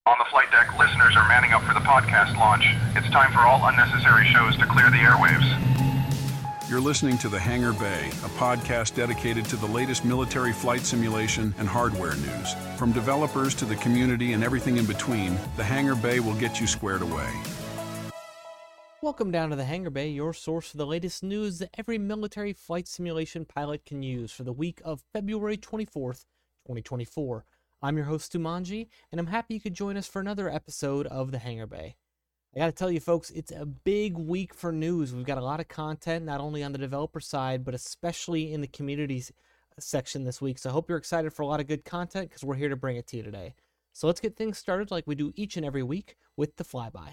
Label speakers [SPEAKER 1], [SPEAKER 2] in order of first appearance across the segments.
[SPEAKER 1] On the flight deck, listeners are manning up for the podcast launch. It's time for all unnecessary shows to clear the airwaves.
[SPEAKER 2] You're listening to The Hangar Bay, a podcast dedicated to the latest military flight simulation and hardware news. From developers to the community and everything in between, The Hangar Bay will get you squared away.
[SPEAKER 3] Welcome down to The Hangar Bay, your source for the latest news that every military flight simulation pilot can use for the week of February 24th, 2024. I'm your host, Tumanji, and I'm happy you could join us for another episode of The Hangar Bay. I gotta tell you folks, it's a big week for news. We've got a lot of content, not only on the developer side, but especially in the community section this week. So I hope you're excited for a lot of good content, because we're here to bring it to you today. So let's get things started like we do each and every week with the Flyby.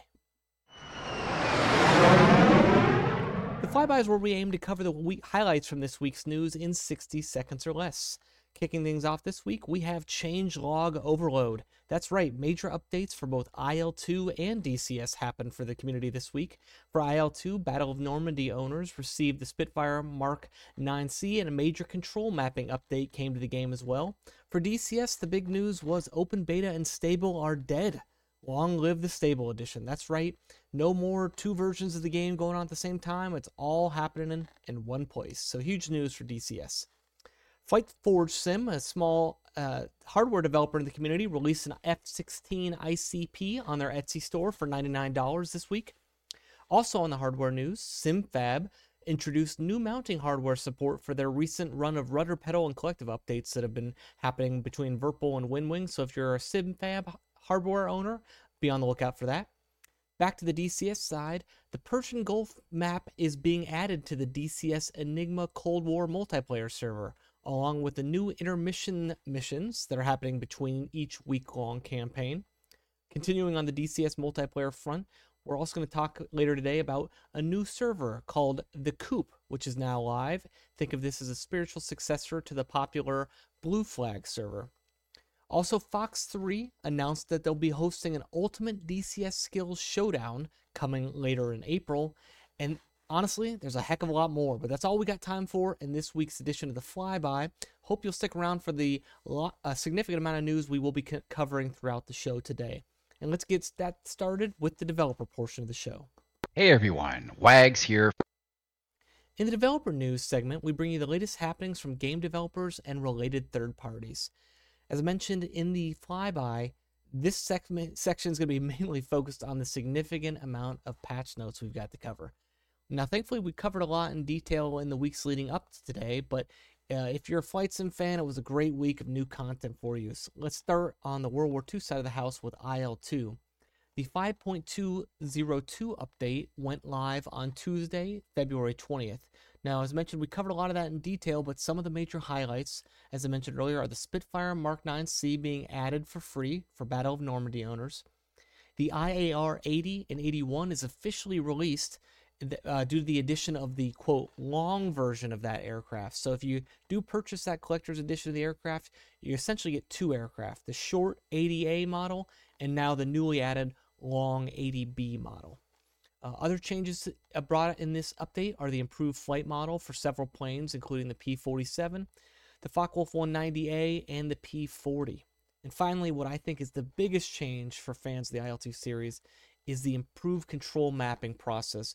[SPEAKER 3] The Flyby is where we aim to cover the highlights from this week's news in 60 seconds or less. Kicking things off this week, we have changelog overload. That's right, major updates for both IL-2 and DCS happened for the community this week. For IL-2, Battle of Normandy owners received the Spitfire Mark 9C, and a major control mapping update came to the game as well. For DCS, the big news was open beta and stable are dead. Long live the stable edition. That's right, no more two versions of the game going on at the same time. It's all happening in one place. So huge news for DCS. Flight Forge Sim, a small hardware developer in the community, released an F-16 ICP on their Etsy store for $99 this week. Also on the hardware news, SimFab introduced new mounting hardware support for their recent run of rudder pedal and collective updates that have been happening between Virpil and WinWing. So if you're a SimFab hardware owner, be on the lookout for that. Back to the DCS side, the Persian Gulf map is being added to the DCS Enigma Cold War multiplayer server, along with the new intermission missions that are happening between each week-long campaign. Continuing on the DCS multiplayer front, we're also going to talk later today about a new server called The Coop, which is now live. Think of this as a spiritual successor to the popular Blue Flag server. Also, Fox 3 announced that they'll be hosting an Ultimate DCS Skills Showdown coming later in April, and honestly, there's a heck of a lot more, but that's all we got time for in this week's edition of the Flyby. Hope you'll stick around for the significant amount of news we will be covering throughout the show today. And let's get that started with the developer portion of the show.
[SPEAKER 4] Hey everyone, Wags here.
[SPEAKER 3] In the developer news segment, we bring you the latest happenings from game developers and related third parties. As mentioned in the Flyby, this section is going to be mainly focused on the significant amount of patch notes we've got to cover. Now, thankfully, we covered a lot in detail in the weeks leading up to today, but if you're a Flight Sim fan, it was a great week of new content for you. So let's start on the World War II side of the house with IL-2. The 5.202 update went live on Tuesday, February 20th. Now, as mentioned, we covered a lot of that in detail, but some of the major highlights, as I mentioned earlier, are the Spitfire Mark 9C being added for free for Battle of Normandy owners. The IAR 80 and 81 is officially released due to the addition of the, quote, long version of that aircraft. So if you do purchase that collector's edition of the aircraft, you essentially get two aircraft, the short 80A model and now the newly added long 80B model. Other changes brought in this update are the improved flight model for several planes, including the P-47, the Focke-Wulf 190A, and the P-40. And finally, what I think is the biggest change for fans of the IL-2 series is the improved control mapping process.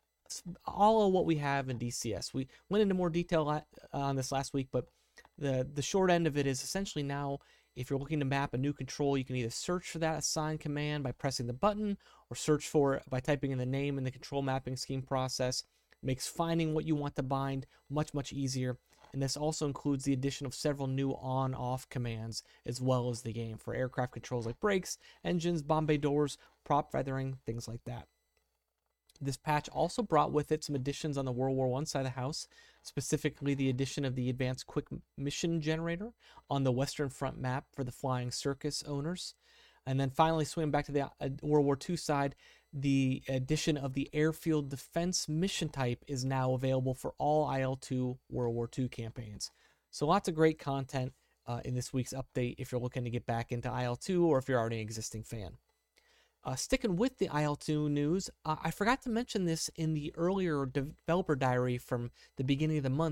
[SPEAKER 3] All of what we have in DCS. We went into more detail on this last week, but the short end of it is essentially now, if you're looking to map a new control, you can either search for that assigned command by pressing the button, or search for it by typing in the name in the control mapping scheme process. It makes finding what you want to bind much, much easier. And this also includes the addition of several new on-off commands, as well as the game for aircraft controls like brakes, engines, bomb bay doors, prop feathering, things like that. This patch also brought with it some additions on the World War I side of the house, specifically the addition of the Advanced Quick Mission Generator on the Western Front map for the Flying Circus owners. And then finally, swinging back to the World War II side, the addition of the Airfield Defense Mission type is now available for all IL-2 World War II campaigns. So lots of great content in this week's update if you're looking to get back into IL-2 or if you're already an existing fan. Sticking with the IL-2 news, I forgot to mention this in the earlier developer diary from the beginning of the month,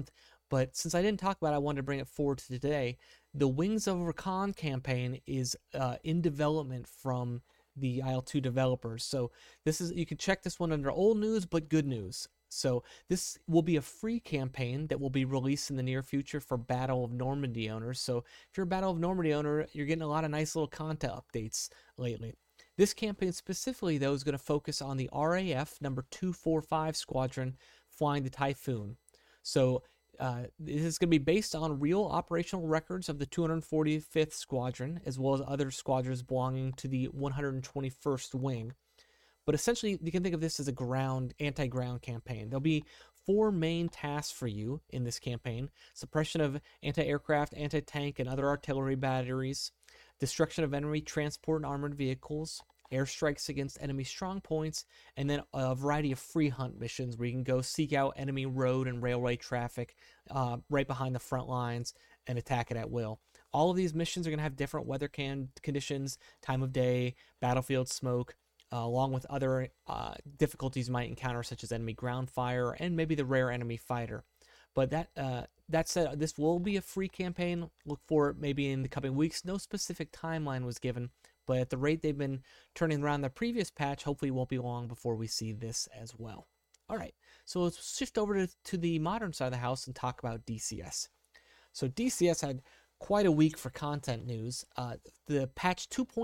[SPEAKER 3] But since I didn't talk about it, I wanted to bring it forward to today. The Wings of Rakan campaign is in development from the IL-2 developers. So you can check this one under old news, but good news. So this will be a free campaign that will be released in the near future for Battle of Normandy owners. So if you're a Battle of Normandy owner, you're getting a lot of nice little content updates lately. This campaign specifically, though, is going to focus on the RAF number 245 squadron flying the Typhoon. So this is going to be based on real operational records of the 245th Squadron, as well as other squadrons belonging to the 121st Wing. But essentially, you can think of this as a anti-ground campaign. There'll be 4 main tasks for you in this campaign: suppression of anti-aircraft, anti-tank, and other artillery batteries, destruction of enemy transport and armored vehicles, airstrikes against enemy strong points, and then a variety of free hunt missions where you can go seek out enemy road and railway traffic right behind the front lines and attack it at will. All of these missions are going to have different weather conditions, time of day, battlefield smoke, along with other difficulties you might encounter, such as enemy ground fire and maybe the rare enemy fighter. But that said, this will be a free campaign. Look for it maybe in the coming weeks. No specific timeline was given, but at the rate they've been turning around the previous patch, hopefully it won't be long before we see this as well. All right, so let's shift over to the modern side of the house and talk about DCS. So DCS had quite a week for content news. The patch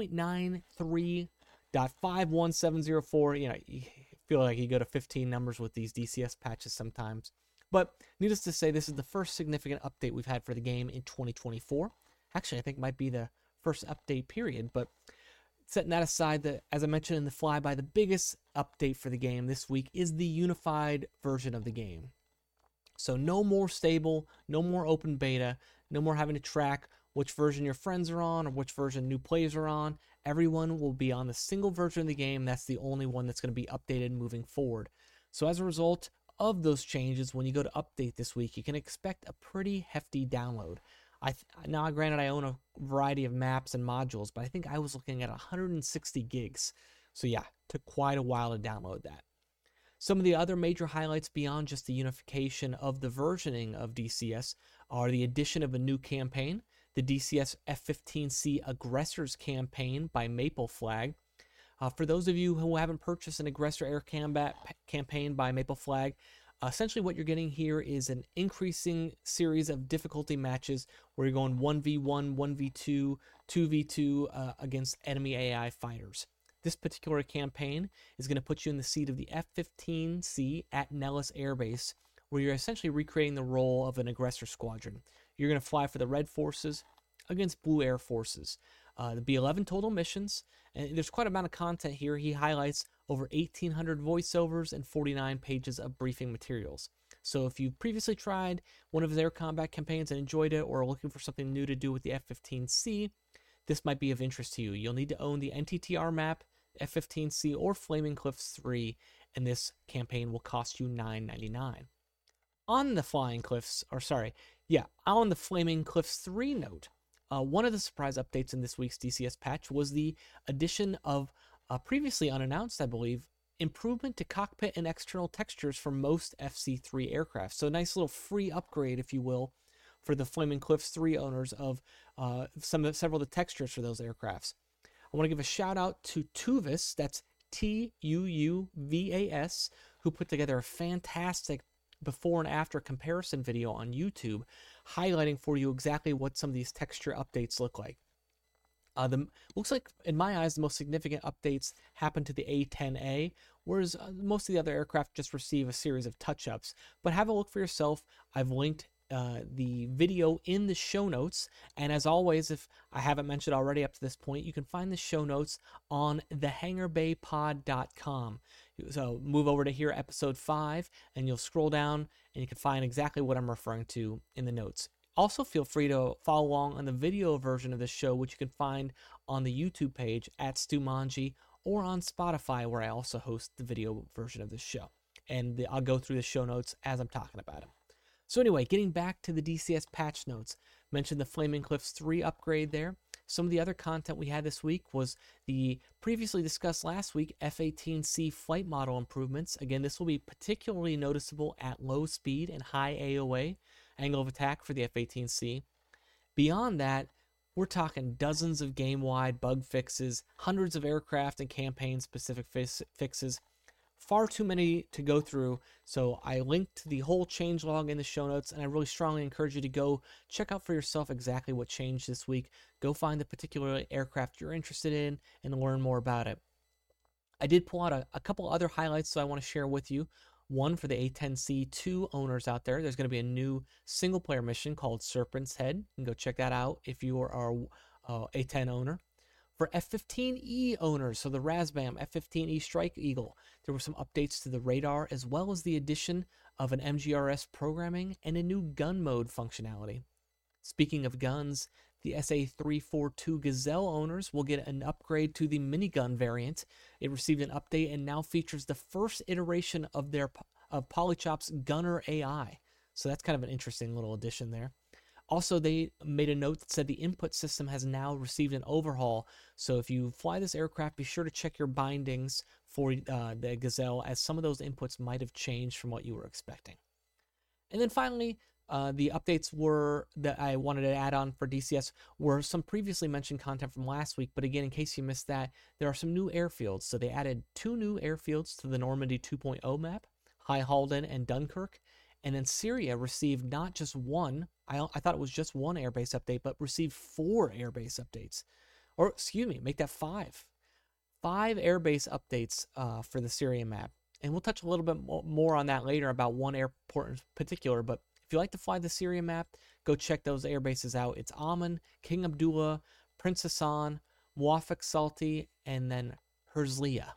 [SPEAKER 3] 2.93.51704, you feel like you go to 15 numbers with these DCS patches sometimes. But needless to say, this is the first significant update we've had for the game in 2024. Actually, I think it might be the first update period. But setting that aside, as I mentioned in the flyby, the biggest update for the game this week is the unified version of the game. So no more stable, no more open beta, no more having to track which version your friends are on or which version new players are on. Everyone will be on the single version of the game. That's the only one that's going to be updated moving forward. So as a result of those changes, when you go to update this week, you can expect a pretty hefty download. Now, granted, I own a variety of maps and modules, but I think I was looking at 160 gigs. So yeah, took quite a while to download that. Some of the other major highlights beyond just the unification of the versioning of DCS are the addition of a new campaign, the DCS F-15C Aggressors campaign by Maple Flag. For those of you who haven't purchased an Aggressor Air Combat campaign by Maple Flag, essentially what you're getting here is an increasing series of difficulty matches where you're going 1v1, 1v2, 2v2 against enemy AI fighters. This particular campaign is going to put you in the seat of the F-15C at Nellis Air Base, where you're essentially recreating the role of an aggressor squadron. You're going to fly for the Red Forces against Blue Air Forces. There'll be 11 total missions, and there's quite a amount of content here. He highlights over 1,800 voiceovers and 49 pages of briefing materials. So if you've previously tried one of their combat campaigns and enjoyed it, or are looking for something new to do with the F-15C, this might be of interest to you. You'll need to own the NTTR map, F-15C, or Flaming Cliffs 3, and this campaign will cost you $9.99. On the Flaming Cliffs 3 note, one of the surprise updates in this week's DCS patch was the addition of, previously unannounced, I believe, improvement to cockpit and external textures for most FC3 aircraft. So a nice little free upgrade, if you will, for the Flaming Cliffs 3 owners of several of the textures for those aircrafts. I want to give a shout out to Tuuvas, that's Tuuvas, who put together a fantastic before and after comparison video on YouTube, highlighting for you exactly what some of these texture updates look like. Looks like, in my eyes, the most significant updates happen to the A-10A, whereas most of the other aircraft just receive a series of touch-ups. But have a look for yourself. I've linked the video in the show notes, and as always, if I haven't mentioned already up to this point, you can find the show notes on thehangarbaypod.com. So move over to here, episode 5, and you'll scroll down and you can find exactly what I'm referring to in the notes. Also, feel free to follow along on the video version of this show, which you can find on the YouTube page at Stu Manji, or on Spotify, where I also host the video version of this show. And I'll go through the show notes as I'm talking about them. So anyway, getting back to the DCS patch notes, mentioned the Flaming Cliffs 3 upgrade there. Some of the other content we had this week was the previously discussed last week F-18C flight model improvements. Again, this will be particularly noticeable at low speed and high AOA. angle of attack for the F-18C. Beyond that, we're talking dozens of game-wide bug fixes, hundreds of aircraft and campaign-specific fixes. Far too many to go through, so I linked the whole changelog in the show notes, and I really strongly encourage you to go check out for yourself exactly what changed this week. Go find the particular aircraft you're interested in and learn more about it. I did pull out a couple other highlights that I want to share with you. One for the A-10C2 owners out there. There's going to be a new single-player mission called Serpent's Head. You can go check that out if you are a A-10 owner. For F-15E owners, so the RASBAM F-15E Strike Eagle, there were some updates to the radar as well as the addition of an MGRS programming and a new gun mode functionality. Speaking of guns, the SA-342 Gazelle owners will get an upgrade to the minigun variant. It received an update and now features the first iteration of Polychop's Gunner AI. So that's kind of an interesting little addition there. Also, they made a note that said the input system has now received an overhaul. So if you fly this aircraft, be sure to check your bindings for the Gazelle, as some of those inputs might have changed from what you were expecting. And then finally, the updates that I wanted to add on for DCS were some previously mentioned content from last week. But again, in case you missed that, there are some new airfields. So they added 2 new airfields to the Normandy 2.0 map, High Halden and Dunkirk. And then Syria received not just one, I thought it was just one airbase update, but received 4 airbase updates. Or, excuse me, make that 5. 5 airbase updates for the Syria map. And we'll touch a little bit more on that later about one airport in particular. But if you like to fly the Syria map, go check those air bases out. It's Amman, King Abdullah, Prince Hassan, Muwafaq Salti, and then Herzliya.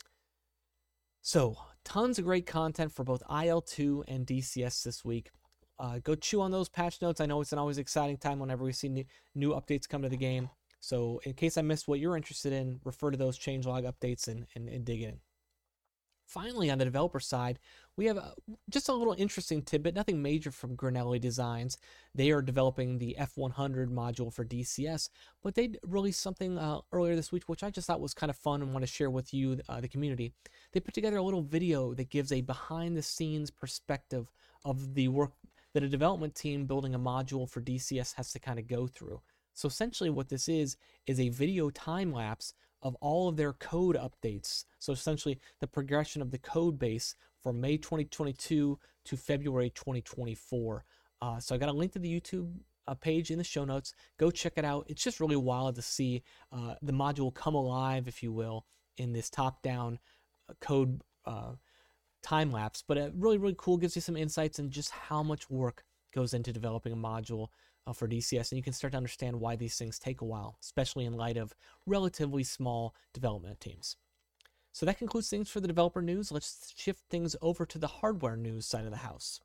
[SPEAKER 3] So, tons of great content for both IL-2 and DCS this week. Go chew on those patch notes. I know it's an always exciting time whenever we see new updates come to the game. So, in case I missed what you're interested in, refer to those changelog updates and dig in. Finally, on the developer side, we have just a little interesting tidbit, nothing major from Granelli Designs. They are developing the F100 module for DCS, but they released something earlier this week, which I just thought was kind of fun and want to share with you, the community. They put together a little video that gives a behind-the-scenes perspective of the work that a development team building a module for DCS has to kind of go through. So essentially what this is a video time-lapse of all of their code updates. So essentially the progression of the code base from May 2022 to February 2024. So I got a link to the YouTube page in the show notes. Go check it out. It's just really wild to see the module come alive, if you will, in this top-down code time-lapse. But really, really cool. Gives you some insights in just how much work goes into developing a module for DCS, and you can start to understand why these things take a while, especially in light of relatively small development teams. So that concludes things for the developer news. Let's shift things over to the hardware news side of the house.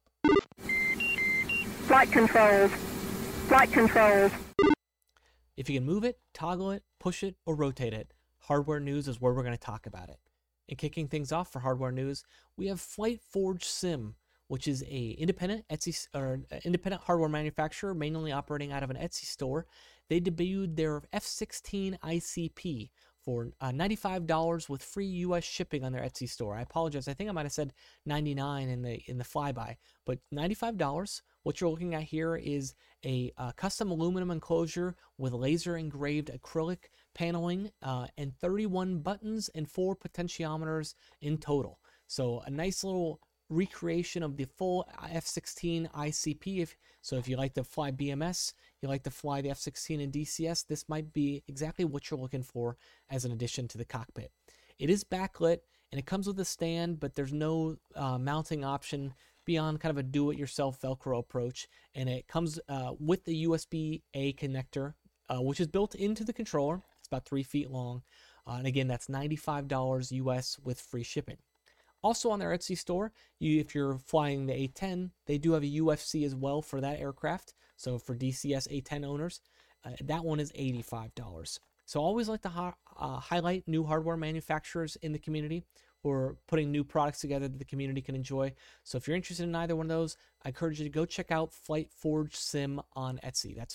[SPEAKER 5] Flight controls. Flight controls.
[SPEAKER 3] If you can move it, toggle it, push it, or rotate it, hardware news is where we're going to talk about it. And kicking things off for hardware news, we have FlightForge Sim, which is a independent independent hardware manufacturer, mainly operating out of an Etsy store. They debuted their F-16 ICP for $95 with free U.S. shipping on their Etsy store. I apologize. I think I might have said $99 in the flyby, but $95. What you're looking at here is a custom aluminum enclosure with laser engraved acrylic paneling and 31 buttons and 4 potentiometers in total. So a nice little recreation of the full F-16 ICP. If you like to fly BMS, you like to fly the F-16 in DCS, this might be exactly what you're looking for as an addition to the cockpit. It is backlit, and it comes with a stand, but there's no mounting option beyond kind of a do-it-yourself Velcro approach, and it comes with the USB-A connector, which is built into the controller. It's about 3 feet long, and again, that's $95 US with free shipping. Also on their Etsy store, if you're flying the A-10, they do have a UFC as well for that aircraft. So for DCS A-10 owners, that one is $85. So I always like to highlight new hardware manufacturers in the community who are putting new products together that the community can enjoy. So if you're interested in either one of those, I encourage you to go check out FlightForge Sim on Etsy. That's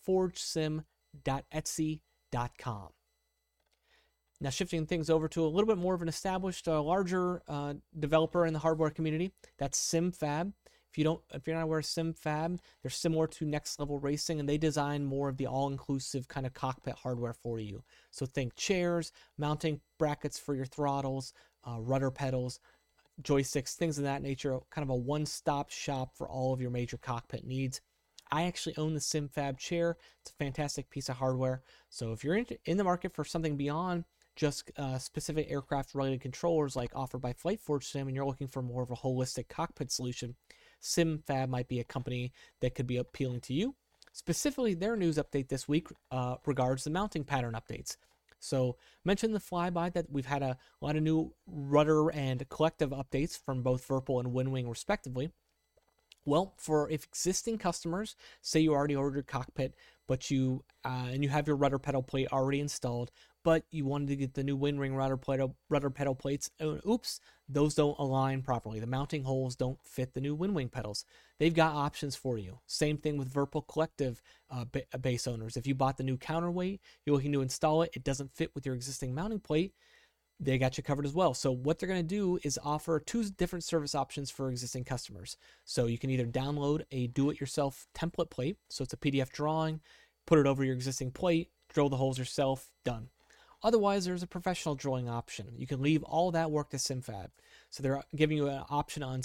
[SPEAKER 3] flightforgesim.etsy.com. Now shifting things over to a little bit more of an established, larger developer in the hardware community, that's SimFab. If If you're not aware of SimFab, they're similar to Next Level Racing, and they design more of the all-inclusive kind of cockpit hardware for you. So think chairs, mounting brackets for your throttles, rudder pedals, joysticks, things of that nature, kind of a one-stop shop for all of your major cockpit needs. I actually own the SimFab chair. It's a fantastic piece of hardware. So if you're in the market for something beyond just specific aircraft-related controllers like offered by FlightForge Sim, and you're looking for more of a holistic cockpit solution, SimFab might be a company that could be appealing to you. Specifically, their news update this week regards the mounting pattern updates. So, mentioned the flyby that we've had a lot of new rudder and collective updates from both Virpil and Winwing, respectively. Well, for existing customers, say you already ordered your cockpit, but you have your rudder pedal plate already installed, but you wanted to get the new Winwing rudder pedal plates, and oops, those don't align properly. The mounting holes don't fit the new Winwing pedals. They've got options for you. Same thing with Virpil Collective base owners. If you bought the new counterweight, you're looking to install it, it doesn't fit with your existing mounting plate, they got you covered as well. So what they're going to do is offer 2 different service options for existing customers. So you can either download a do-it-yourself template plate, so it's a PDF drawing, put it over your existing plate, drill the holes yourself, done. Otherwise, there's a professional drilling option. You can leave all that work to SimFab. So they're giving you an option on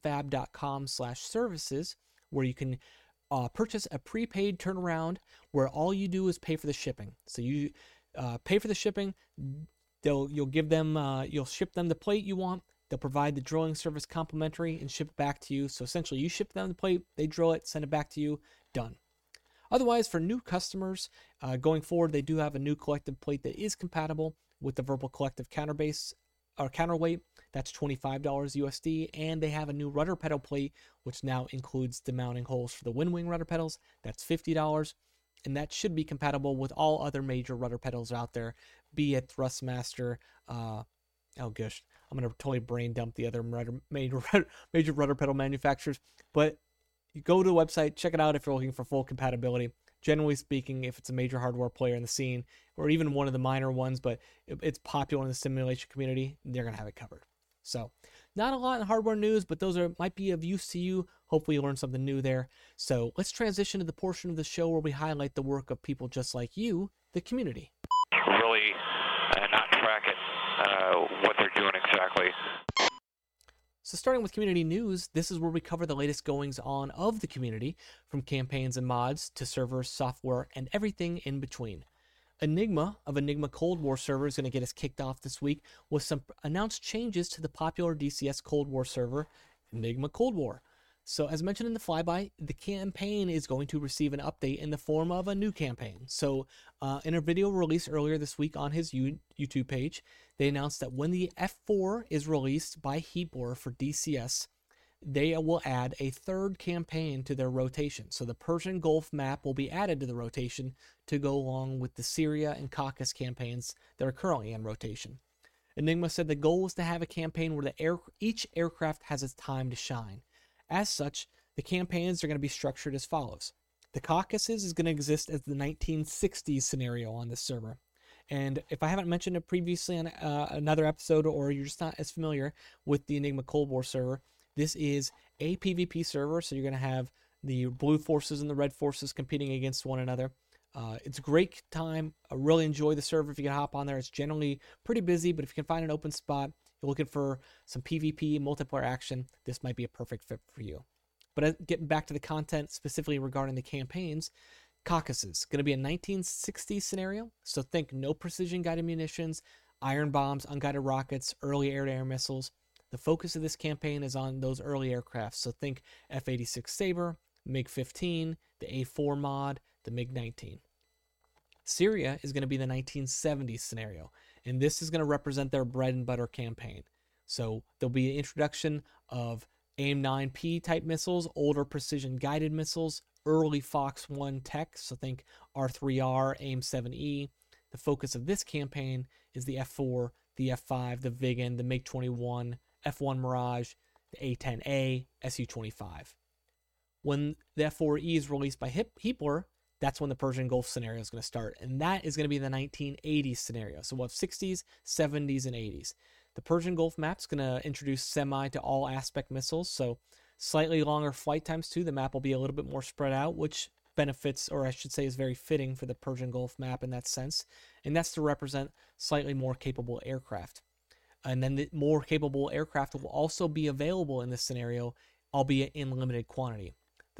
[SPEAKER 3] simfab.com/services where you can purchase a prepaid turnaround where all you do is pay for the shipping. So you pay for the shipping. You'll ship them the plate you want. They'll provide the drilling service complimentary and ship it back to you. So essentially, you ship them the plate, they drill it, send it back to you, done. Otherwise, for new customers, going forward, they do have a new collective plate that is compatible with the Virpil Collective counterbase or counterweight. That's $25 USD, and they have a new rudder pedal plate, which now includes the mounting holes for the Winwing rudder pedals. That's $50, and that should be compatible with all other major rudder pedals out there, be it Thrustmaster. Oh gosh, I'm gonna totally brain dump the other major rudder pedal manufacturers, but you go to the website, check it out if you're looking for full compatibility. Generally speaking, if it's a major hardware player in the scene, or even one of the minor ones, but it's popular in the simulation community, they're going to have it covered. So, not a lot in hardware news, but those might be of use to you. Hopefully you learned something new there. So, let's transition to the portion of the show where we highlight the work of people just like you, the community.
[SPEAKER 6] Really not track it, what they're doing exactly.
[SPEAKER 3] So starting with community news, this is where we cover the latest goings on of the community, from campaigns and mods to servers, software, and everything in between. Enigma of Enigma Cold War server is going to get us kicked off this week with some announced changes to the popular DCS Cold War server, Enigma Cold War. So as mentioned in the flyby, the campaign is going to receive an update in the form of a new campaign. So in a video released earlier this week on his YouTube page, they announced that when the F4 is released by Heatblur for DCS, they will add a 3rd campaign to their rotation. So the Persian Gulf map will be added to the rotation to go along with the Syria and Caucasus campaigns that are currently in rotation. Enigma said the goal is to have a campaign where each aircraft has its time to shine. As such, the campaigns are going to be structured as follows. The Caucasus is going to exist as the 1960s scenario on this server. And if I haven't mentioned it previously on another episode, or you're just not as familiar with the Enigma Cold War server, this is a PvP server, so you're going to have the blue forces and the red forces competing against one another. It's a great time. I really enjoy the server if you can hop on there. It's generally pretty busy, but if you can find an open spot, you're looking for some PvP multiplayer action, this might be a perfect fit for you. But getting back to the content specifically regarding the campaigns, Caucasus, going to be a 1960s scenario. So think no precision guided munitions, iron bombs, unguided rockets, early air-to-air missiles. The focus of this campaign is on those early aircraft. So think F-86 Sabre, MiG-15, the A4 mod, the MiG-19. Syria is going to be the 1970s scenario, and this is going to represent their bread and butter campaign. So there'll be an introduction of AIM-9P type missiles, older precision guided missiles, early Fox 1 tech, so think R3R, AIM-7E. The focus of this campaign is the F4, the F5, the Viggen, the MiG-21, F1 Mirage, the A-10A, Su-25. When the F4E is released by Heatblur, that's when the Persian Gulf scenario is going to start, and that is going to be the 1980s scenario. So we'll have 60s, 70s, and 80s. The Persian Gulf map is going to introduce semi to all aspect missiles, so Slightly longer flight times too. The map will be a little bit more spread out, which benefits, or I should say is very fitting for the Persian Gulf map in that sense. And that's to represent slightly more capable aircraft. And then the more capable aircraft will also be available in this scenario, albeit in limited quantity.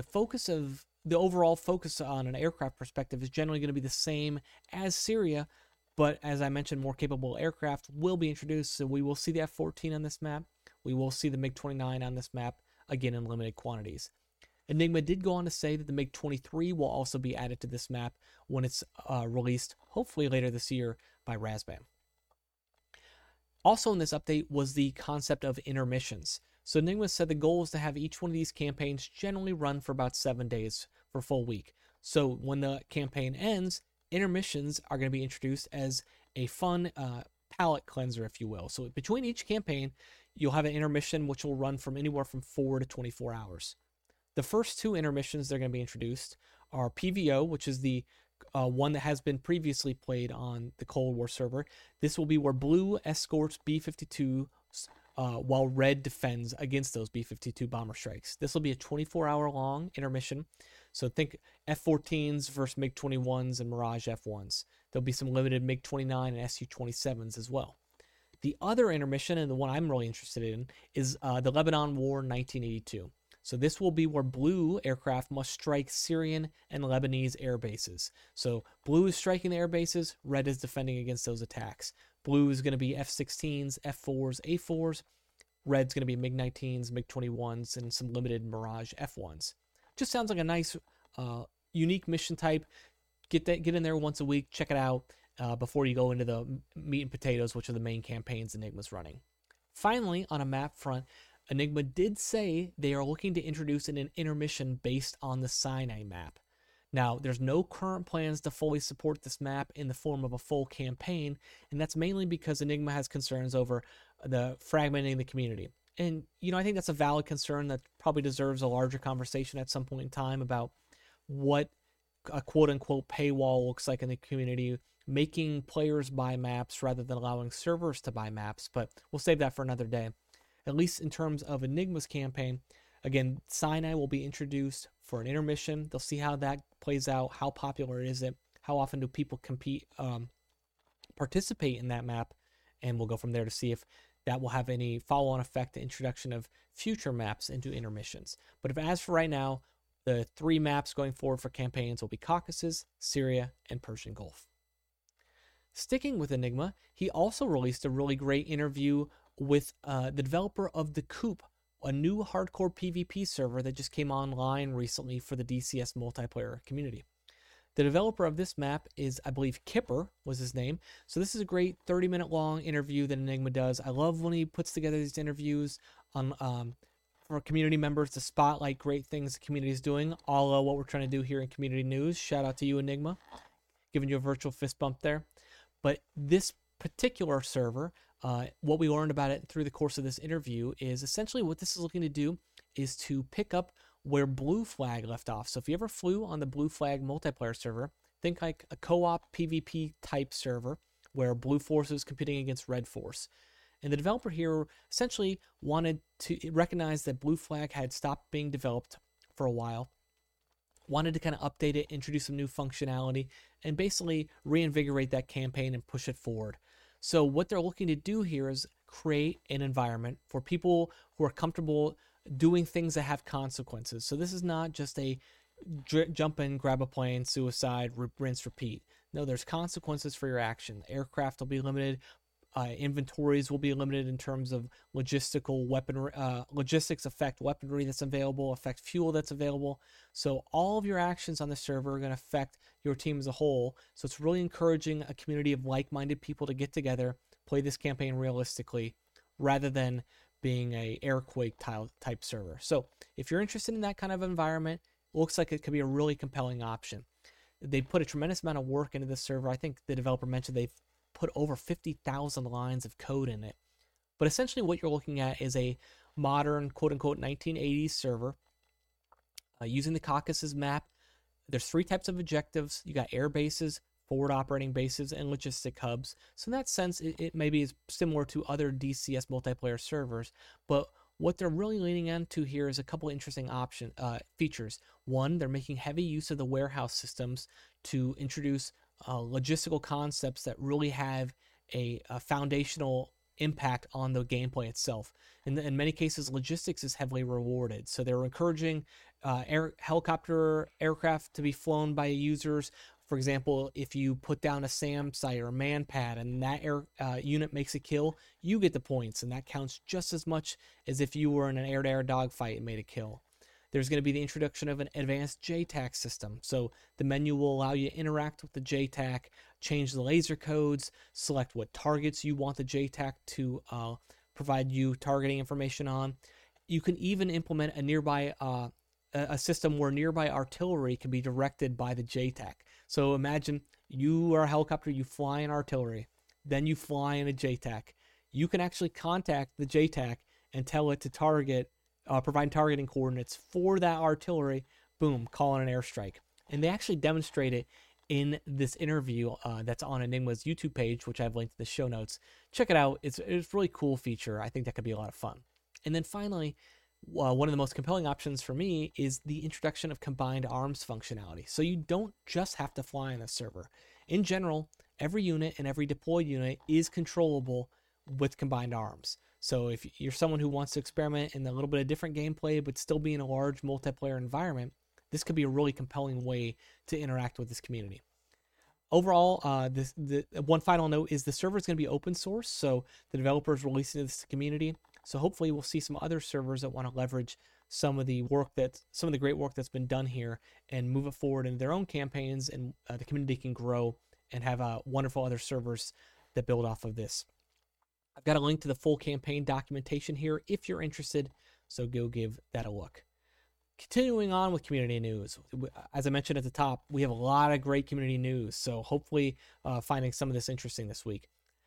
[SPEAKER 3] The overall focus on an aircraft perspective is generally going to be the same as Syria, but as I mentioned, more capable aircraft will be introduced. So we will see the F-14 on this map. We will see the MiG-29 on this map, again in limited quantities. Enigma did go on to say that the MiG-23 will also be added to this map when it's released, hopefully later this year, by Razban. Also in this update was the concept of intermissions. So Enigma said the goal is to have each one of these campaigns generally run for about 7 days for a full week. So when the campaign ends, intermissions are going to be introduced as a fun palate cleanser, if you will. So between each campaign, you'll have an intermission which will run from anywhere from 4 to 24 hours. The first 2 intermissions that are going to be introduced are PVO, which is the one that has been previously played on the Cold War server. This will be where Blue escorts B-52 while Red defends against those B-52 bomber strikes. This will be a 24-hour long intermission. So think F-14s versus MiG-21s and Mirage F-1s. There'll be some limited MiG-29 and Su-27s as well. The other intermission, and the one I'm really interested in, is the Lebanon War 1982. So this will be where Blue aircraft must strike Syrian and Lebanese air bases. So Blue is striking the air bases, Red is defending against those attacks. Blue is going to be F-16s, F-4s, A-4s. Red's going to be MiG-19s, MiG-21s, and some limited Mirage F-1s. Just sounds like a nice, unique mission type. Get in there once a week, check it out before you go into the meat and potatoes, which are the main campaigns Enigma's running. Finally, on a map front, Enigma did say they are looking to introduce an intermission based on the Sinai map. Now, there's no current plans to fully support this map in the form of a full campaign, and that's mainly because Enigma has concerns over the fragmenting the community. And, I think that's a valid concern that probably deserves a larger conversation at some point in time about what a quote-unquote paywall looks like in the community, making players buy maps rather than allowing servers to buy maps, but we'll save that for another day. At least in terms of Enigma's campaign, again, Sinai will be introduced for an intermission. They'll see how that plays out, how popular is it, how often do people participate in that map, and we'll go from there to see if that will have any follow-on effect to introduction of future maps into intermissions. But as for right now, the 3 maps going forward for campaigns will be Caucasus, Syria, and Persian Gulf. Sticking with Enigma, he also released a really great interview with the developer of The Coop, a new hardcore PvP server that just came online recently for the DCS multiplayer community. The developer of this map is, I believe, Kipper was his name. So this is a great 30-minute long interview that Enigma does. I love when he puts together these interviews on for community members to spotlight great things the community is doing, a la what we're trying to do here in Community News. Shout out to you, Enigma, giving you a virtual fist bump there. But this particular server, what we learned about it through the course of this interview is essentially what this is looking to do is to pick up where Blue Flag left off. So if you ever flew on the Blue Flag multiplayer server, think like a co-op PvP type server where Blue Force is competing against Red Force. And the developer here essentially wanted to recognize that Blue Flag had stopped being developed for a while, wanted to kind of update it, introduce some new functionality, and basically reinvigorate that campaign and push it forward. So what they're looking to do here is create an environment for people who are comfortable doing things that have consequences. So this is not just a jump in, grab a plane, suicide, rinse, repeat. No, there's consequences for your action. Aircraft will be limited. Inventories will be limited in terms of logistical weaponry. Logistics affect weaponry that's available, affect fuel that's available. So all of your actions on the server are going to affect your team as a whole. So it's really encouraging a community of like-minded people to get together, play this campaign realistically, rather than being a Airquake type server. So if you're interested in that kind of environment, it looks like it could be a really compelling option. They put a tremendous amount of work into this server. I think the developer mentioned they've put over 50,000 lines of code in it. But essentially what you're looking at is a modern, quote-unquote, 1980s server using the Caucasus map. There's 3 types of objectives. You got air bases, forward operating bases, and logistic hubs. So in that sense, it maybe is similar to other DCS multiplayer servers. But what they're really leaning into here is a couple interesting features. One, they're making heavy use of the warehouse systems to introduce logistical concepts that really have a foundational impact on the gameplay itself. In many cases, logistics is heavily rewarded. So they're encouraging helicopter aircraft to be flown by users. For example, if you put down a SAM site or a man pad and that unit makes a kill, you get the points, and that counts just as much as if you were in an air-to-air dogfight and made a kill. There's going to be the introduction of an advanced JTAC system. So the menu will allow you to interact with the JTAC, change the laser codes, select what targets you want the JTAC to provide you targeting information on. You can even implement a nearby a system where nearby artillery can be directed by the JTAC. So imagine you are a helicopter, you fly in artillery, then you fly in a JTAC. You can actually contact the JTAC and tell it to provide targeting coordinates for that artillery. Boom, call in an airstrike. And they actually demonstrate it in this interview that's on Enigma's YouTube page, which I've linked in the show notes. Check it out. It's a really cool feature. I think that could be a lot of fun. And then finally, one of the most compelling options for me is the introduction of combined arms functionality. So you don't just have to fly on the server. In general, every unit and every deployed unit is controllable with combined arms. So if you're someone who wants to experiment in a little bit of different gameplay but still be in a large multiplayer environment, this could be a really compelling way to interact with this community. Overall, the one final note is the server is going to be open source, so the developers releasing this to the community. So hopefully we'll see some other servers that want to leverage some of the great work that's been done here and move it forward in their own campaigns, and the community can grow and have wonderful other servers that build off of this. I've got a link to the full campaign documentation here if you're interested, so go give that a look. Continuing on with community news, as I mentioned at the top, we have a lot of great community news, so hopefully finding some of this interesting this week.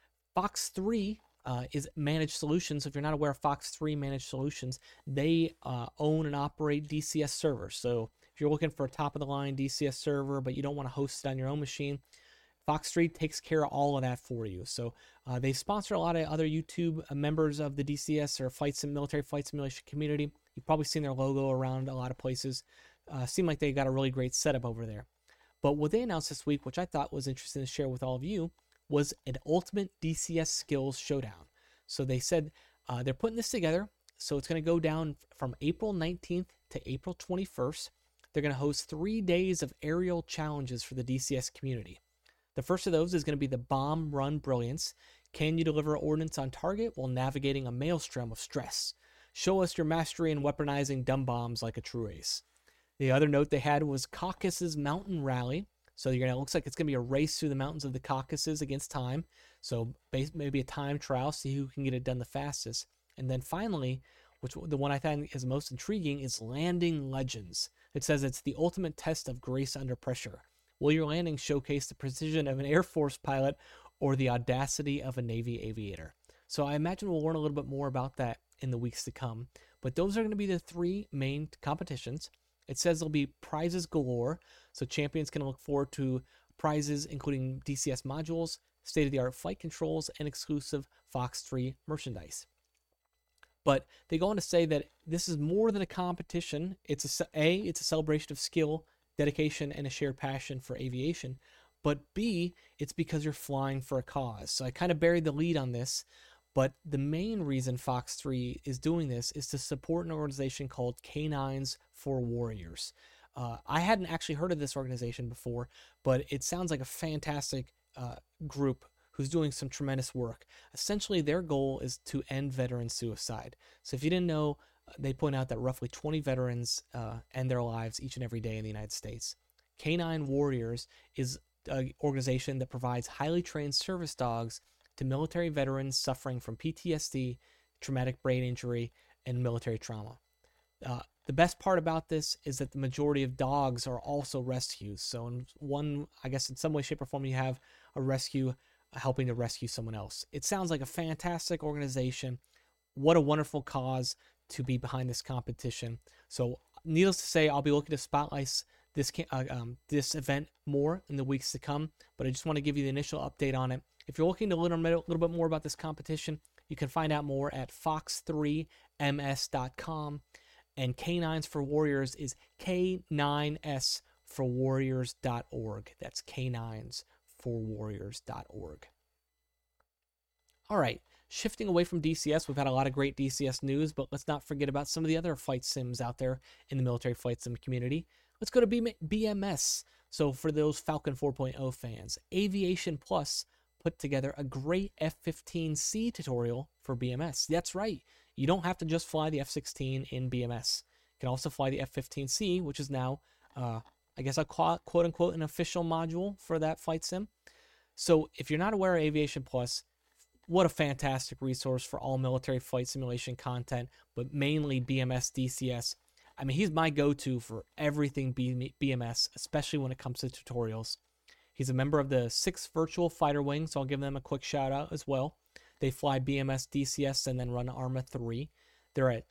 [SPEAKER 3] Fox 3 is Managed Solutions. If you're not aware of Fox 3 Managed Solutions, they own and operate DCS servers. So if you're looking for a top-of-the-line DCS server, but you don't want to host it on your own machine, Fox 3 takes care of all of that for you. So they sponsor a lot of other YouTube members of the DCS or military flight simulation community. You've probably seen their logo around a lot of places. Seem like they got a really great setup over there. But what they announced this week, which I thought was interesting to share with all of you, was an Ultimate DCS Skills Showdown. So they said they're putting this together. So it's going to go down from April 19th to April 21st. They're going to host 3 days of aerial challenges for the DCS community. The first of those is going to be the Bomb Run Brilliance. Can you deliver ordnance on target while navigating a maelstrom of stress? Show us your mastery in weaponizing dumb bombs like a true ace. The other note they had was Caucasus Mountain Rally. So it looks like it's going to be a race through the mountains of the Caucasus against time. So maybe a time trial, see who can get it done the fastest. And then finally, the one I think is most intriguing, is Landing Legends. It says it's the ultimate test of grace under pressure. Will your landing showcase the precision of an Air Force pilot or the audacity of a Navy aviator? So I imagine we'll learn a little bit more about that in the weeks to come. But those are going to be the 3 main competitions. It says there'll be prizes galore, so champions can look forward to prizes including DCS modules, state-of-the-art flight controls, and exclusive Fox 3 merchandise. But they go on to say that this is more than a competition. It's a celebration of skill, dedication, and a shared passion for aviation. But B, it's because you're flying for a cause. So I kind of buried the lead on this. But the main reason Fox 3 is doing this is to support an organization called Canines for Warriors. I hadn't actually heard of this organization before, but it sounds like a fantastic group who's doing some tremendous work. Essentially, their goal is to end veteran suicide. So if you didn't know, they point out that roughly 20 veterans end their lives each and every day in the United States. Canine Warriors is an organization that provides highly trained service dogs to military veterans suffering from PTSD, traumatic brain injury, and military trauma. The best part about this is that the majority of dogs are also rescues. So in some way, shape, or form, you have a rescue helping to rescue someone else. It sounds like a fantastic organization. What a wonderful cause to be behind this competition. So needless to say, I'll be looking to spotlight this event more in the weeks to come, but I just want to give you the initial update on it. If you're looking to learn a little bit more about this competition, You can find out more at fox3ms.com. And K9s for Warriors is K9sforwarriors.org. That's K9sforwarriors.org. All right, shifting away from DCS, we've had a lot of great DCS news, but let's not forget about some of the other flight sims out there in the military flight sim community. Let's go to BMS. So for those Falcon 4.0 fans, Aviation Plus put together a great F-15C tutorial for BMS. That's right. You don't have to just fly the F-16 in BMS. You can also fly the F-15C, which is now, I guess I'll call it, quote-unquote, an official module for that flight sim. So if you're not aware of Aviation Plus, what a fantastic resource for all military flight simulation content, but mainly BMS, DCS. I mean, he's my go-to for everything BMS, especially when it comes to tutorials. He's a member of the 6th Virtual Fighter Wing, so I'll give them a quick shout-out as well. They fly BMS, DCS, and then run ARMA 3. They're at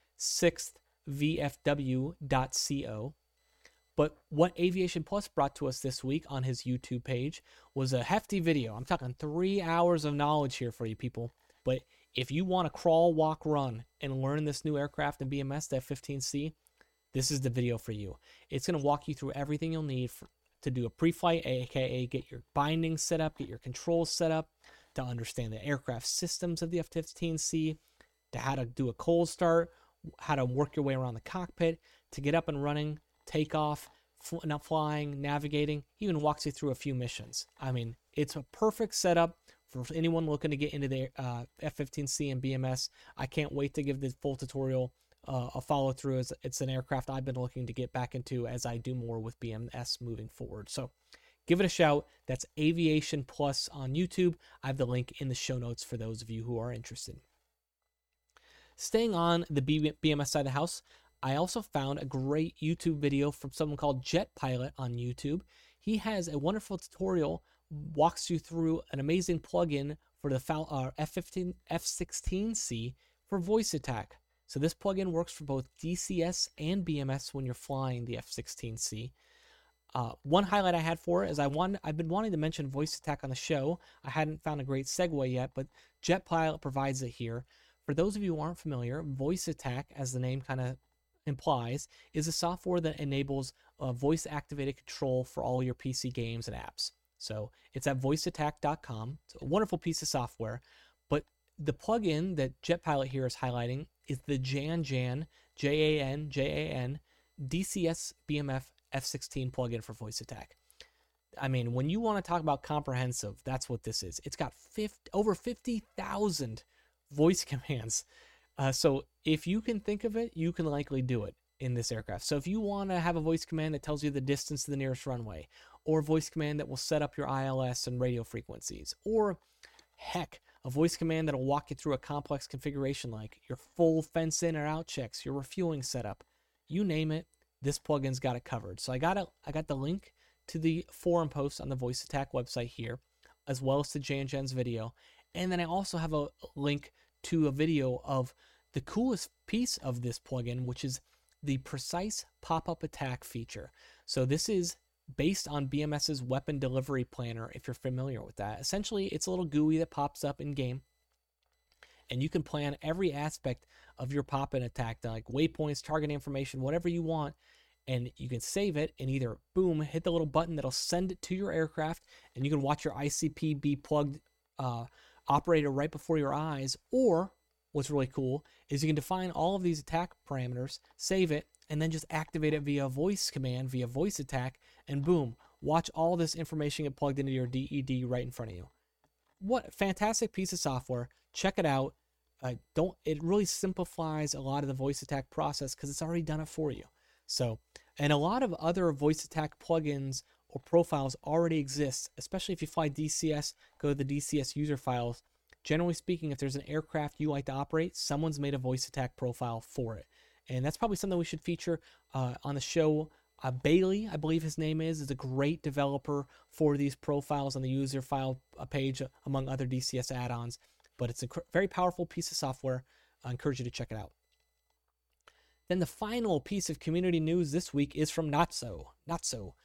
[SPEAKER 3] 6thvfw.co. But what Aviation Plus brought to us this week on his YouTube page was a hefty video. I'm talking 3 hours of knowledge here for you people. But if you want to crawl, walk, run, and learn this new aircraft in BMS, the F-15C, this is the video for you. It's going to walk you through everything you'll need to do a pre-flight, aka get your bindings set up, get your controls set up, to understand the aircraft systems of the F-15C, to how to do a cold start, how to work your way around the cockpit, to get up and running, take off, not flying, navigating. He even walks you through a few missions. I mean, it's a perfect setup for anyone looking to get into the F-15C and BMS. I can't wait to give the full tutorial a follow-through, as it's an aircraft I've been looking to get back into as I do more with BMS moving forward. So give it a shout. That's Aviation Plus on YouTube. I have the link in the show notes for those of you who are interested. Staying on the BMS side of the house, I also found a great YouTube video from someone called Jet Pilot on YouTube. He has a wonderful tutorial, walks you through an amazing plugin for the F-16C for voice attack. So this plugin works for both DCS and BMS when you're flying the F-16C. One highlight I had for it is I've been wanting to mention voice attack on the show. I hadn't found a great segue yet, but Jet Pilot provides it here. For those of you who aren't familiar, voice attack, as the name kind of implies, is a software that enables voice-activated control for all your PC games and apps. So it's at voiceattack.com. It's a wonderful piece of software, but the plugin that Jet Pilot here is highlighting is the Jan, J-A-N, DCS BMF F-16 plugin for voice attack. I mean, when you want to talk about comprehensive, that's what this is. It's got over 50,000 voice commands. So if you can think of it, you can likely do it in this aircraft. So if you want to have a voice command that tells you the distance to the nearest runway, or a voice command that will set up your ILS and radio frequencies, or heck, a voice command that'll walk you through a complex configuration like your full fence in or out checks, your refueling setup, you name it, this plugin's got it covered. So I got the link to the forum post on the Voice Attack website here, as well as to Jan's video. And then I also have a link to a video of the coolest piece of this plugin, which is the precise pop-up attack feature. So this is based on BMS's weapon delivery planner, if you're familiar with that. Essentially, it's a little GUI that pops up in game, and you can plan every aspect of your pop-in attack, like waypoints, target information, whatever you want, and you can save it and either, boom, hit the little button that'll send it to your aircraft, and you can watch your ICP be plugged operator right before your eyes, or what's really cool is you can define all of these attack parameters, save it, and then just activate it via voice command, via voice attack, and boom, watch all this information get plugged into your DED right in front of you. What a fantastic piece of software. Check it out. It really simplifies a lot of the voice attack process because it's already done it for you. So, and a lot of other voice attack plugins or profiles already exist, especially if you fly DCS, go to the DCS user files. Generally speaking, if there's an aircraft you like to operate, someone's made a voice attack profile for it. And that's probably something we should feature on the show. Bailey, I believe his name is a great developer for these profiles on the user file page, among other DCS add-ons. But it's a very powerful piece of software. I encourage you to check it out. Then the final piece of community news this week is from Notso.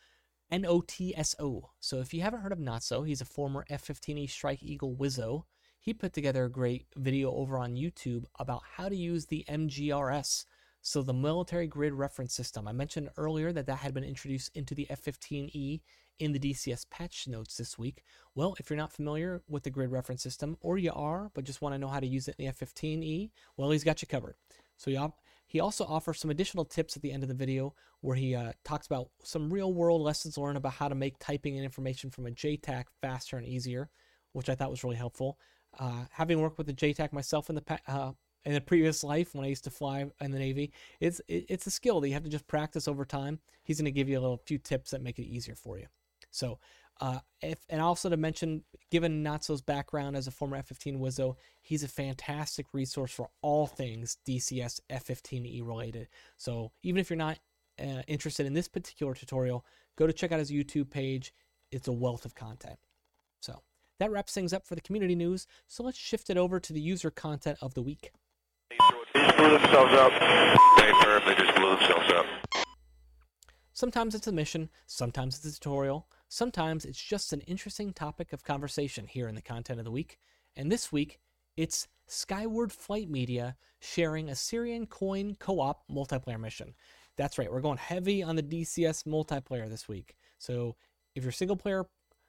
[SPEAKER 3] Notso. So if you haven't heard of Notso, he's a former F-15E Strike Eagle Wizzo. he put together a great video over on YouTube about how to use the MGRS, so the Military Grid Reference System. I mentioned earlier that had been introduced into the F-15E in the DCS patch notes this week. Well, if you're not familiar with the Grid Reference System, or you are, but just want to know how to use it in the F-15E, well, he's got you covered. So he also offers some additional tips at the end of the video where he talks about some real-world lessons learned about how to make typing in information from a JTAC faster and easier, which I thought was really helpful. Having worked with the JTAC myself in the previous life when I used to fly in the Navy, it's a skill that you have to just practice over time. He's going to give you a few tips that make it easier for you. So, and also to mention, given Natso's background as a former F-15 Wizzo, he's a fantastic resource for all things DCS F-15E related. So even if you're not interested in this particular tutorial, go to check out his YouTube page. It's a wealth of content. So that wraps things up for the community news. So let's shift it over to the user content of the week.
[SPEAKER 6] They just blew themselves up. They firmly just blew themselves up.
[SPEAKER 3] Sometimes it's a mission, sometimes it's a tutorial, sometimes it's just an interesting topic of conversation here in the content of the week. And this week, it's Skyward Flight Media sharing a Syrian Coin co-op multiplayer mission. That's right, we're going heavy on the DCS multiplayer this week. So if you're single player,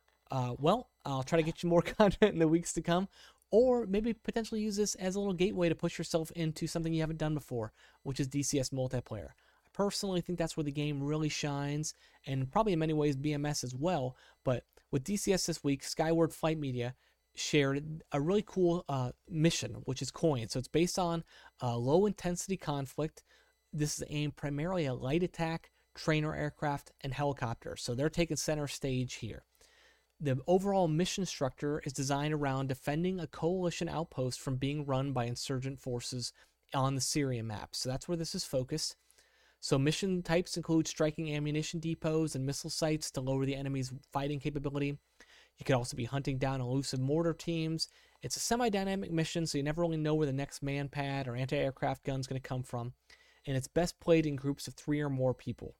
[SPEAKER 3] well, I'll try to get you more content in the weeks to come, or maybe potentially use this as a little gateway to push yourself into something you haven't done before, which is DCS multiplayer. Personally, I think that's where the game really shines, and probably in many ways BMS as well. But with DCS this week, Skyward Flight Media shared a really cool mission, which is Coin. So it's based on low-intensity conflict. This is aimed primarily at light attack, trainer aircraft, and helicopters. So they're taking center stage here. The overall mission structure is designed around defending a coalition outpost from being run by insurgent forces on the Syria map. So that's where this is focused. So mission types include striking ammunition depots and missile sites to lower the enemy's fighting capability. You could also be hunting down elusive mortar teams. It's a semi-dynamic mission, so you never really know where the next man-pad or anti-aircraft gun is going to come from. And it's best played in groups of 3 or more people.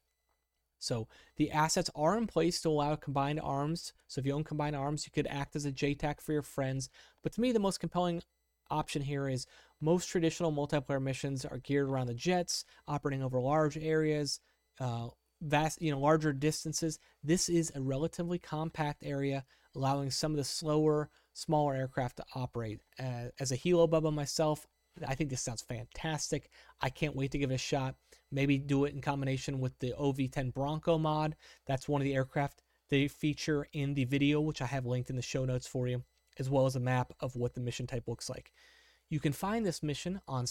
[SPEAKER 3] So the assets are in place to allow combined arms. So if you own combined arms, you could act as a JTAC for your friends. But to me, the most compelling option here is most traditional multiplayer missions are geared around the jets, operating over large areas, larger distances. This is a relatively compact area, allowing some of the slower, smaller aircraft to operate. As a Helo Bubba myself, I think this sounds fantastic. I can't wait to give it a shot. Maybe do it in combination with the OV-10 Bronco mod. That's one of the aircraft they feature in the video, which I have linked in the show notes for you, as well as a map of what the mission type looks like. You can find this mission on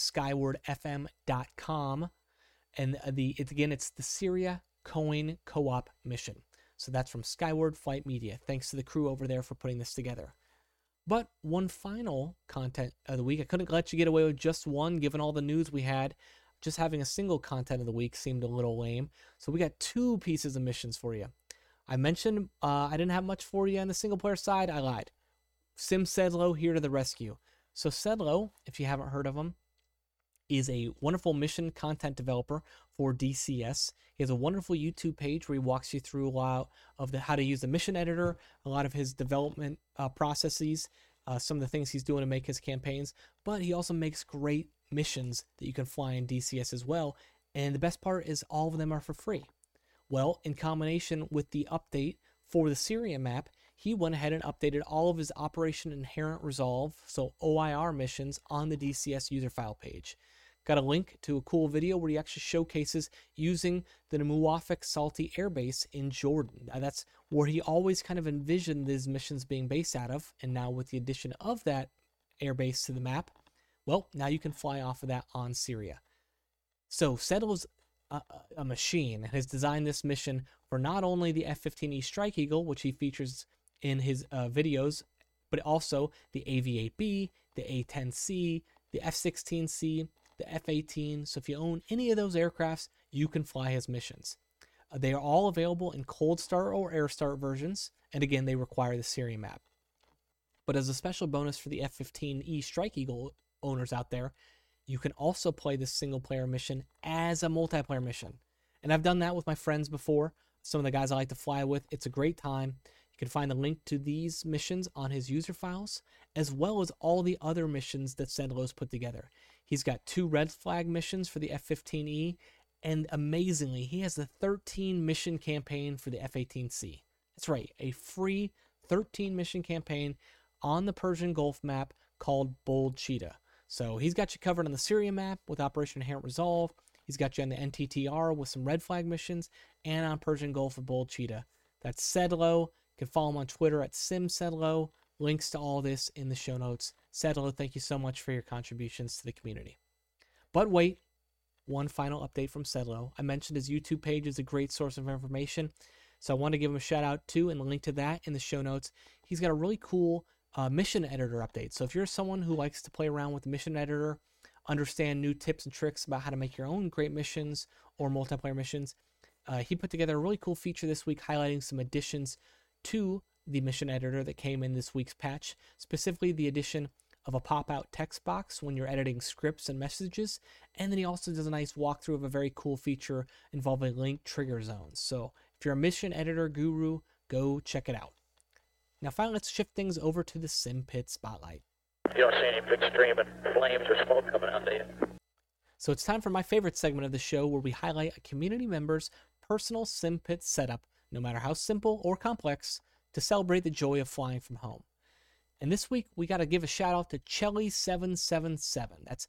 [SPEAKER 3] skywardfm.com, and it's the Syria Coin Co-op mission. So that's from Skyward Flight Media. Thanks to the crew over there for putting this together. But one final content of the week, I couldn't let you get away with just one, given all the news we had. Just having a single content of the week seemed a little lame. So we got 2 pieces of missions for you. I mentioned I didn't have much for you on the single player side. I lied. Sim Sedlo here to the rescue. So Sedlo, if you haven't heard of him, is a wonderful mission content developer for DCS. He has a wonderful YouTube page where he walks you through a lot of how to use the mission editor, a lot of his development processes, some of the things he's doing to make his campaigns. But he also makes great missions that you can fly in DCS as well. And the best part is all of them are for free. Well, in combination with the update for the Syria map, he went ahead and updated all of his Operation Inherent Resolve, so OIR missions, on the DCS user file page. Got a link to a cool video where he actually showcases using the Muwafaq Salti Air Base in Jordan. That's where he always kind of envisioned these missions being based out of, and now with the addition of that air base to the map, well, now you can fly off of that on Syria. So Sedlo's a machine and has designed this mission for not only the F-15E Strike Eagle, which he features in his videos, but also the AV-8B, the A-10C, the F-16C, the F-18. So if you own any of those aircrafts, you can fly his missions. They are all available in cold start or air start versions, and again, they require the Syria map. But as a special bonus for the F-15E Strike Eagle owners out there, you can also play this single player mission as a multiplayer mission. And I've done that with my friends before, some of the guys I like to fly with. It's a great time. You can find the link to these missions on his user files, as well as all the other missions that Sedlo's put together. He's got 2 red flag missions for the F-15E, and amazingly, he has the 13 mission campaign for the F-18C. That's right, a free 13 mission campaign on the Persian Gulf map called Bold Cheetah. So he's got you covered on the Syria map with Operation Inherent Resolve. He's got you on the NTTR with some red flag missions, and on Persian Gulf with Bold Cheetah. That's Sedlo. You can follow him on Twitter at SimSedlo. Links to all this in the show notes. Sedlo, thank you so much for your contributions to the community. But wait, one final update from Sedlo. I mentioned his YouTube page is a great source of information, so I want to give him a shout out too, and link to that in the show notes. He's got a really cool mission editor update. So if you're someone who likes to play around with the mission editor, understand new tips and tricks about how to make your own great missions or multiplayer missions, he put together a really cool feature this week highlighting some additions to the mission editor that came in this week's patch, specifically the addition of a pop-out text box when you're editing scripts and messages, and then he also does a nice walkthrough of a very cool feature involving linked trigger zones. So if you're a mission editor guru, go check it out. Now finally, let's shift things over to the SimPit Spotlight.
[SPEAKER 7] You don't see any big stream of flames or smoke coming out, do you?
[SPEAKER 3] So it's time for my favorite segment of the show, where we highlight a community member's personal SimPit setup, no matter how simple or complex, to celebrate the joy of flying from home. And this week, we got to give a shout out to Chelly777. That's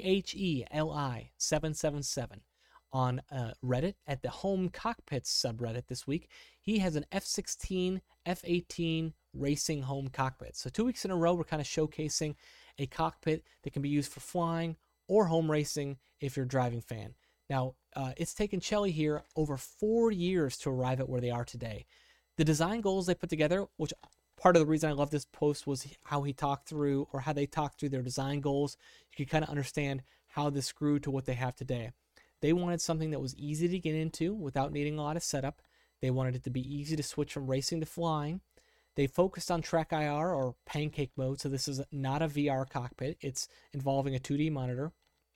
[SPEAKER 3] Cheli 777 on Reddit at the Home Cockpits subreddit this week. He has an F-16, F-18 racing home cockpit. So 2 weeks in a row, we're kind of showcasing a cockpit that can be used for flying or home racing if you're a driving fan. Now, it's taken Chelly here over 4 years to arrive at where they are today. The design goals they put together, which part of the reason I love this post was how they talked through their design goals. You could kind of understand how this grew to what they have today. They wanted something that was easy to get into without needing a lot of setup. They wanted it to be easy to switch from racing to flying. They focused on Track IR or pancake mode, so this is not a VR cockpit. It's involving a 2D monitor.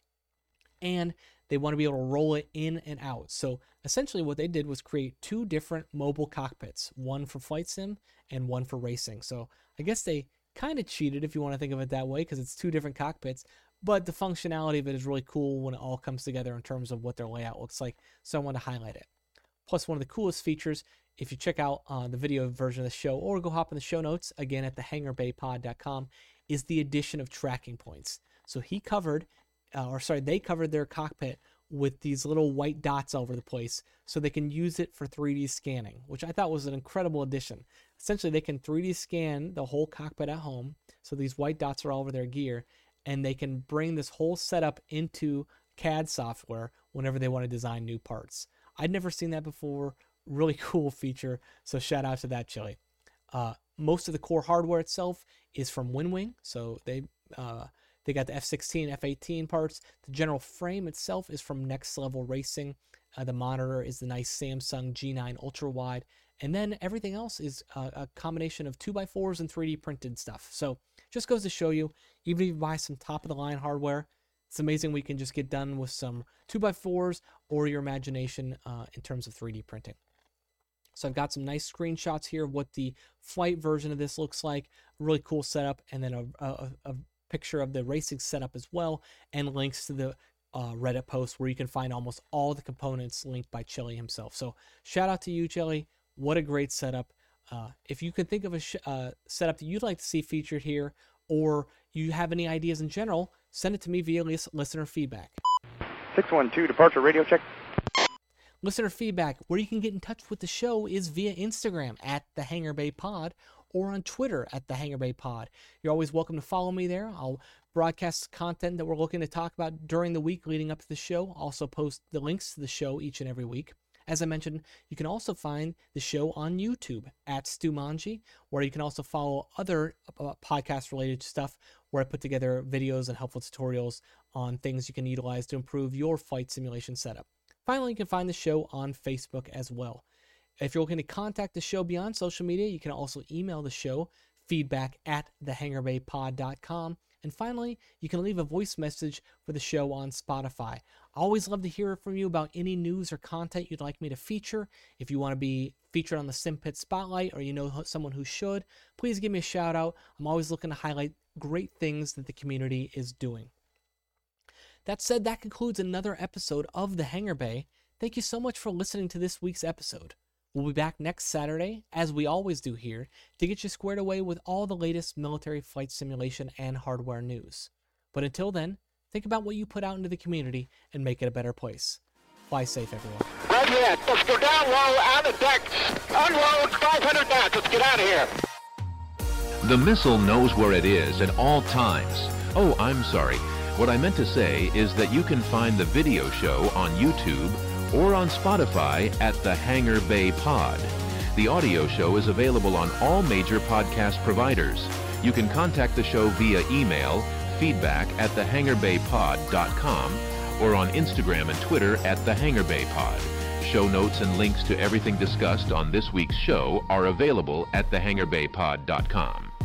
[SPEAKER 3] And they want to be able to roll it in and out. So essentially what they did was create 2 different mobile cockpits, one for flight sim and one for racing. So I guess they kind of cheated, if you want to think of it that way, because it's 2 different cockpits, but the functionality of it is really cool when it all comes together in terms of what their layout looks like. So I want to highlight it. Plus, one of the coolest features, if you check out the video version of the show or go hop in the show notes, again at thehangarbaypod.com, is the addition of tracking points. So they covered their cockpit with these little white dots all over the place so they can use it for 3D scanning, which I thought was an incredible addition. Essentially, they can 3D scan the whole cockpit at home, so these white dots are all over their gear, and they can bring this whole setup into CAD software whenever they want to design new parts. I'd never seen that before. Really cool feature, so shout out to that, Chelly. Most of the core hardware itself is from WinWing, so they got the F-16, F-18 parts. The general frame itself is from Next Level Racing. The monitor is the nice Samsung G9 Ultra Wide. And then everything else is a combination of 2x4s and 3D printed stuff. So just goes to show you, even if you buy some top-of-the-line hardware, it's amazing we can just get done with some 2x4s or your imagination in terms of 3D printing. So I've got some nice screenshots here of what the flight version of this looks like. Really cool setup, and then a picture of the racing setup as well, and links to the Reddit post where you can find almost all the components linked by Chelly himself. So shout out to you, Chelly. What a great setup. If you could think of a setup that you'd like to see featured here, or you have any ideas in general, send it to me via listener feedback.
[SPEAKER 8] 612, departure radio check.
[SPEAKER 3] Listener feedback, where you can get in touch with the show, is via Instagram at the Hangar Bay Pod, or on Twitter at the Hangar Bay Pod. You're always welcome to follow me there. I'll broadcast content that we're looking to talk about during the week leading up to the show. Also post the links to the show each and every week. As I mentioned, you can also find the show on YouTube at Stu Manji, where you can also follow other podcast-related stuff where I put together videos and helpful tutorials on things you can utilize to improve your flight simulation setup. Finally, you can find the show on Facebook as well. If you're looking to contact the show beyond social media, you can also email the show, feedback@thehangarbaypod.com, And finally, you can leave a voice message for the show on Spotify. I always love to hear from you about any news or content you'd like me to feature. If you want to be featured on the SimPit Spotlight or you know someone who should, please give me a shout out. I'm always looking to highlight great things that the community is doing. That said, that concludes another episode of The Hangar Bay. Thank you so much for listening to this week's episode. We'll be back next Saturday, as we always do here, to get you squared away with all the latest military flight simulation and hardware news. But until then, think about what you put out into the community and make it a better place. Fly safe, everyone.
[SPEAKER 7] Roger that. Let's go down low on the decks. Unload 500 knots. Let's get out of here.
[SPEAKER 9] The missile knows where it is at all times. Oh, I'm sorry. What I meant to say is that you can find the video show on YouTube or on Spotify at the Hangar Bay Pod. The audio show is available on all major podcast providers. You can contact the show via email, feedback@thehangarbaypod.com, or on Instagram and Twitter at the Hangar Bay Pod. Show notes and links to everything discussed on this week's show are available at thehangarbaypod.com.